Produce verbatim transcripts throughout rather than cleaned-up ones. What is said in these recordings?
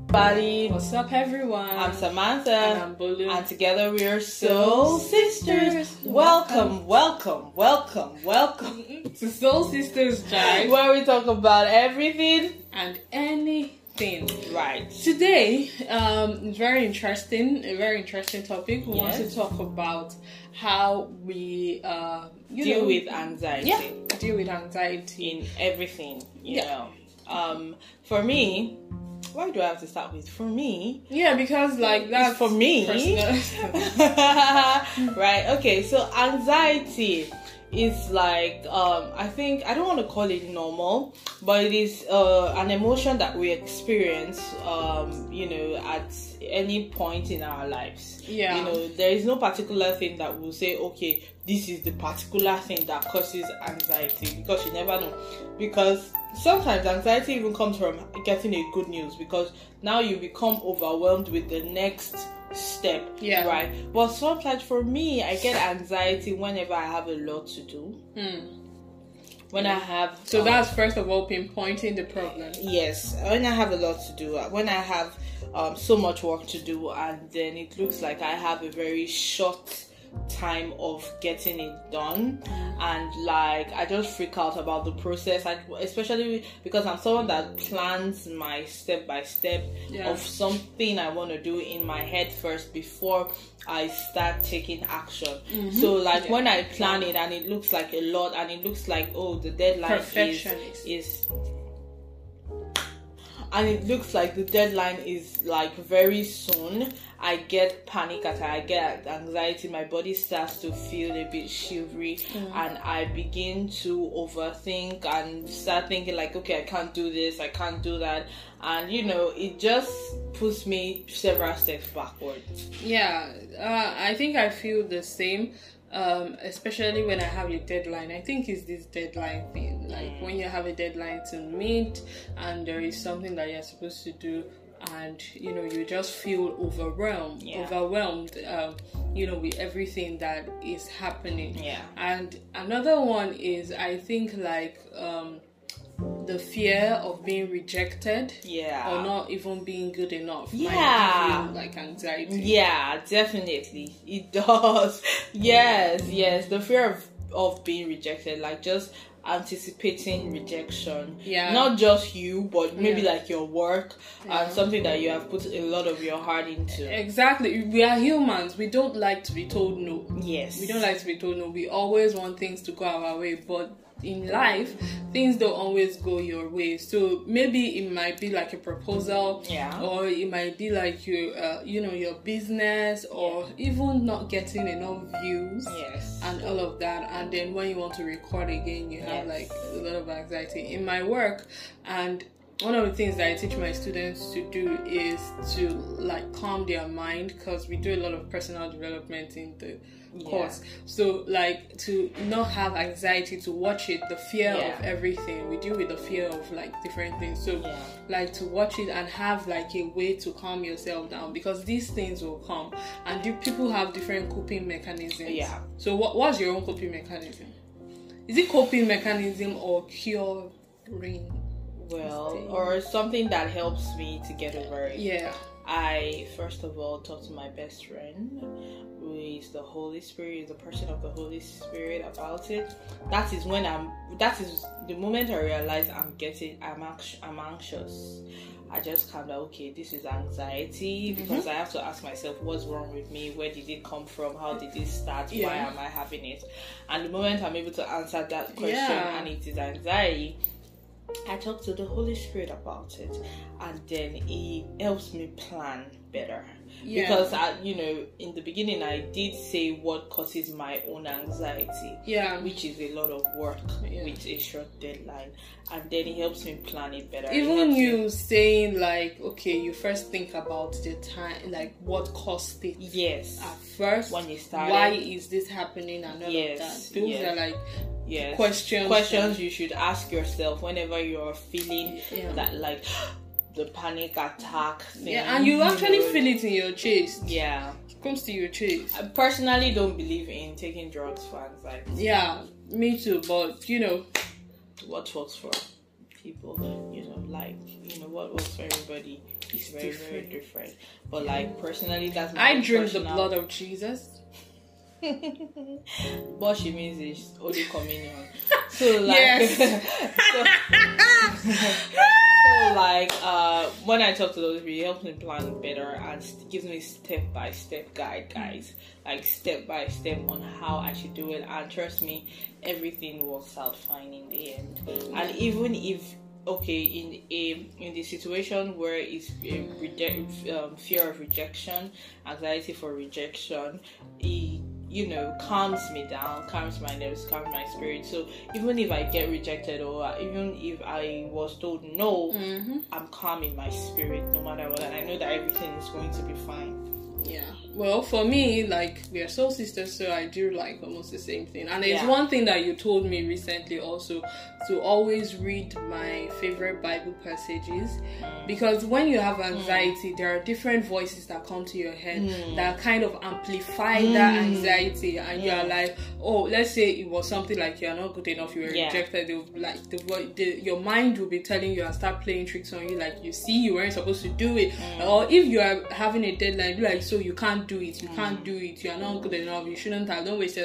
Buddy. What's up, everyone? I'm Samantha. And I'm Bolu. And together we are Soul Sisters. Welcome, welcome, welcome, welcome to Soul Sisters Drive, where we talk about everything and anything. Right. Today, um, it's very interesting, a very interesting topic. We Yes. want to talk about how we uh, you deal know, with anxiety. Yeah, deal with anxiety in everything, you Yeah. know. Um, for me, why do I have to start with for me? Yeah, because like that's for me. personal. Right, okay, so anxiety is like, um, I think, I don't want to call it normal, but it is uh, an emotion that we experience, um, you know, at any point in our lives. Yeah. You know, there is no particular thing that will say, okay, this is the particular thing that causes anxiety, because you never know. Because sometimes anxiety even comes from getting a good news, because now you become overwhelmed with the next step. Yeah. Right. But sometimes for me, I get anxiety whenever I have a lot to do. Hmm. When I have So um, that's first of all pinpointing the problem. yes, when I have a lot to do, when I have um, so much work to do, and then it looks like I have a very short time of getting it done, and like I just freak out about the process, like, especially because I'm someone that plans my step by step Yeah. of something I want to do in my head first before I start taking action. So like Yeah. when I plan it and it looks like a lot, and it looks like, oh, the deadline is Perfectionist. is and it looks like the deadline is like very soon, I get panic attack, I get anxiety, my body starts to feel a bit shivery, Mm. and I begin to overthink and start thinking like, okay, I can't do this, I can't do that, and you know, it just puts me several steps backward. Yeah, uh, I think I feel the same, um, especially when I have a deadline. I think it's this deadline thing, like when you have a deadline to meet and there is something that you're supposed to do, and you know, you just feel overwhelmed, Yeah. overwhelmed, um, you know, with everything that is happening. Yeah. And another one is, I think, like um, the fear of being rejected. Yeah. Or not even being good enough. Yeah. Might give you, like, anxiety. Yeah, definitely. It does. Yes, yes. The fear of, of being rejected, like just anticipating rejection. Yeah. Not just you, but maybe Yeah. like your work Yeah. and something that you have put a lot of your heart into. Exactly. We are humans. We don't like to be told no. Yes. We don't like to be told no. We always want things to go our way, but in life, things don't always go your way. So maybe it might be like a proposal, Yeah. or it might be like your, uh, you know, your business, or even not getting enough views. Yes. And all of that, and then when you want to record again, you have Yes. like a lot of anxiety. In my work, and one of the things that I teach my students to do is to like calm their mind, because we do a lot of personal development in the course. So like to not have anxiety, to watch it, the fear Yeah. of everything. We deal with the fear of like different things. So Yeah. like to watch it and have like a way to calm yourself down, because these things will come, and do, people have different coping mechanisms. Yeah. So what what's your own coping mechanism? Is it coping mechanism or curing? Well, or something that helps me to get over it. Yeah. I first of all talk to my best friend, who is the Holy Spirit, is the person of the Holy Spirit, about it. That is when I'm. That is the moment I realize I'm getting. I'm anx- I'm anxious. I just kind of, okay, this is anxiety, because I have to ask myself, what's wrong with me? Where did it come from? How did it start? Yeah. Why am I having it? And the moment I'm able to answer that question, Yeah. and it is anxiety, I talk to the Holy Spirit about it, and then it helps me plan better. Yeah. Because I, you know, in the beginning I did say what causes my own anxiety, Yeah. which is a lot of work Yeah. with a short deadline, and then it helps me plan it better. It Even helps you me- saying like, okay, you first think about the time, like what caused it yes, at first. when you started. Why is this happening and all Yes, of that? Those yes. are like yes. questions. questions you should ask yourself whenever you're feeling Yeah. that, like, the panic attack thing. Yeah, and you actually know. feel it in your chest. Yeah. It comes to your chest. I personally don't believe in taking drugs for anxiety. Yeah, me too. But you know, What works for people, you know, like, you know, what works for everybody it's very different. very different. But like personally, that's my I drink personal... the blood of Jesus. What she means is Holy Communion. So like, yes. so, so like, uh, when I talk to those people, it helps me plan better and gives me step by step guide, guys. Like step by step on how I should do it. And trust me, everything works out fine in the end. And even if okay, in a in the situation where it's a reject, um, fear of rejection, anxiety for rejection, it, you know, calms me down, calms my nerves, calms my spirit. So even if I get rejected or even if I was told no, mm-hmm. I'm calm in my spirit no matter what, and I know that everything is going to be fine. Yeah. Well, for me, like, we are soul sisters, so I do like almost the same thing. And there's yeah. one thing that you told me recently also, to always read my favorite Bible passages, mm. because when you have anxiety, mm. there are different voices that come to your head mm. that kind of amplify mm. that anxiety, and yeah. you're like, oh, let's say it was something like you're not good enough, you were yeah. rejected, they'll, like the, the your mind will be telling you and start playing tricks on you, like you see you weren't supposed to do it, mm. or if you are having a deadline, be like, so you can't do it, you mm. can't do it, you are not good enough, you shouldn't have, don't waste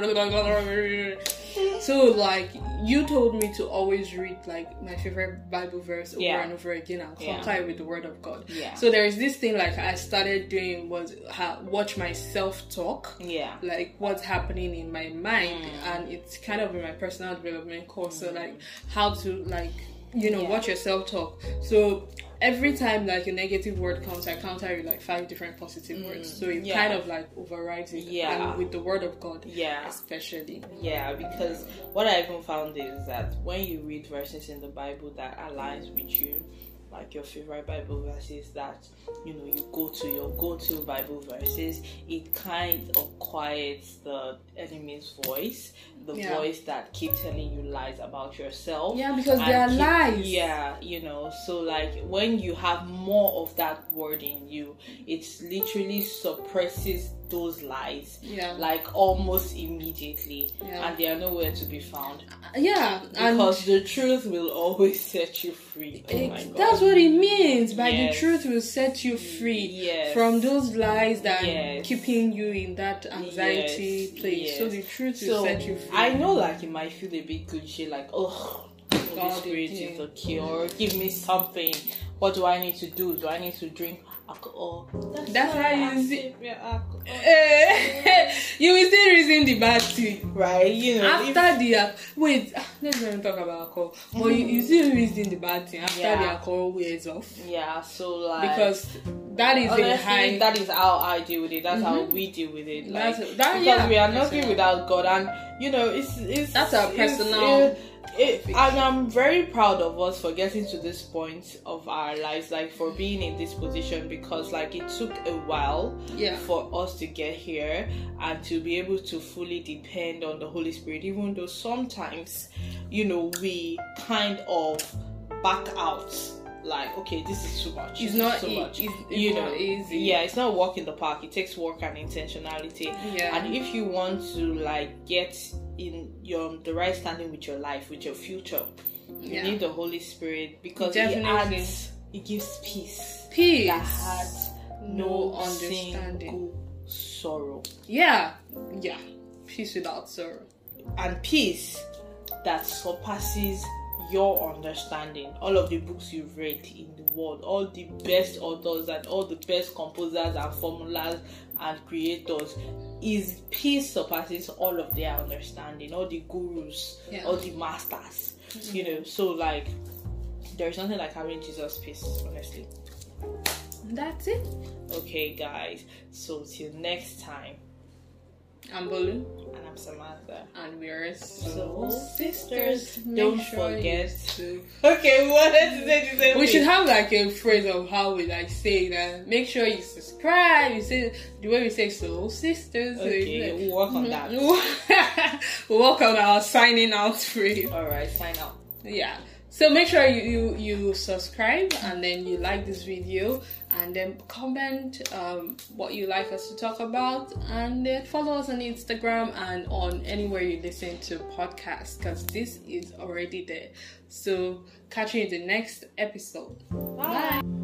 it. So like you told me to always read like my favorite Bible verse over yeah. and over again and conquer yeah. it with the word of God. Yeah. So there is this thing like I started doing was ha- watch my self-talk. Yeah. Like what's happening in my mind, mm. and it's kind of in my personal development course. Mm. So like how to like you know yeah. watch your self-talk. So every time like a negative word comes, I counter it like five different positive mm, words. So it yeah. kind of like overrides it. Yeah. And with the word of God. Yeah. Especially. Yeah, because what I even found is that when you read verses in the Bible that aligns with you, like your favorite Bible verses that, you know, you go to your go-to Bible verses, it kind of quiets the enemy's voice, the yeah. voice that keeps telling you lies about yourself. Yeah, because they are keep, lies. Yeah, you know, so like when you have more of that word in you, it literally suppresses those lies, yeah, like almost immediately, yeah. and they are nowhere to be found. Uh, yeah, because and the truth will always set you free. Oh it, my God. That's what it means. By yes. the truth will set you free yes. from those lies that yes. are keeping you in that anxiety yes. place. Yes. So the truth will so, set you free. I know, like it might feel a bit cliche, like oh, Holy Spirit is the cure. Give me something. What do I need to do? Do I need to drink alcohol? That's, That's how you see. You will still reason the bad thing, right? You know, after if... the uh, wait, let's not talk about alcohol. Mm-hmm. But you, you still reason the bad thing after yeah. the alcohol wears off. Yeah, so like because that is honestly, a high. That is how I deal with it. That's mm-hmm. how we deal with it. Like That's, because that, yeah, we are nothing without God, and you know, it's it's that's our personal. It's, it, and I'm very proud of us for getting to this point of our lives, like for being in this position, because like it took a while yeah. for us to get here and to be able to fully depend on the Holy Spirit, even though sometimes, you know, we kind of back out. Like, okay, this is too much. It's not too e- much. It's, it's you not know, easy. Yeah, it's not a walk in the park. It takes work and intentionality. Yeah. And if you want to like get in your the right standing with your life, with your future, you yeah. need the Holy Spirit, because Definitely. it adds, it gives peace. Peace that has no, no understanding, sorrow. Yeah, yeah, peace without sorrow, and peace that surpasses your understanding. All of the books you've read in the world, all the best authors and all the best composers and formulas and creators, is peace surpasses all of their understanding, all the gurus, yeah. all the masters, mm-hmm. you know. So like there's nothing like having Jesus' peace, honestly. That's it. Okay guys, so till next time, I'm Bolu. And I'm Samantha. And we are Soul Sisters. Sisters. Don't sure forget to... Okay, we wanted to say the same We thing. should have like a phrase of how we like say that. Make sure you subscribe. You say the way we say Soul Sisters. Okay, so we'll work on that. We'll work on our signing out phrase. Alright, sign out. Yeah. So make sure you, you, you subscribe, and then you like this video, and then comment um, what you like us to talk about, and then follow us on Instagram and on anywhere you listen to podcasts, because this is already there. So catch you in the next episode. Bye. Bye.